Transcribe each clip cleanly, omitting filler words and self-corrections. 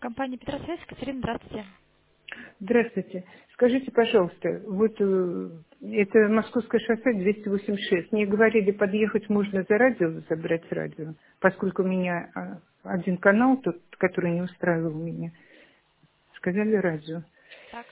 Компания Петросвязь, Екатерина, здравствуйте. Здравствуйте. Скажите, пожалуйста, вот это Московское шоссе 286. Мне говорили, подъехать можно за радио, забрать радио, поскольку у меня один канал, тот, который не устраивал меня. Сказали радио. Так.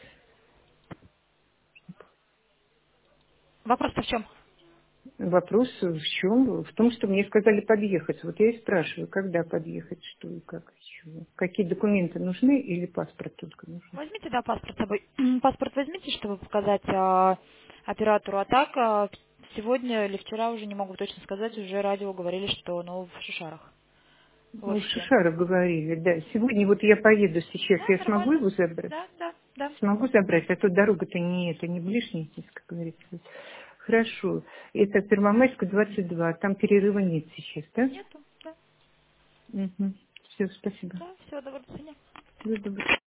Вопрос-то в чем? Вопрос в чем? В том, что мне сказали подъехать. Вот я и спрашиваю, когда подъехать, что и как, чего. Какие документы нужны или паспорт только нужен? Возьмите, да, паспорт с собой. Паспорт возьмите, чтобы показать оператору. А так, сегодня или вчера уже не могу точно сказать, уже радио говорили, что в Шишарах. Вот Ну, в чем. Шишара говорили, да. Сегодня вот я поеду сейчас, Да, я смогу нормально. его забрать? Да, да, да. Смогу забрать, а то дорога-то не это, не ближняя здесь, как говорится. Хорошо. Это Первомайская, 22. Там перерыва нет сейчас, да? Нету, да. Угу. Все, спасибо. Да, всего доброго, до свидания. Всего доброго.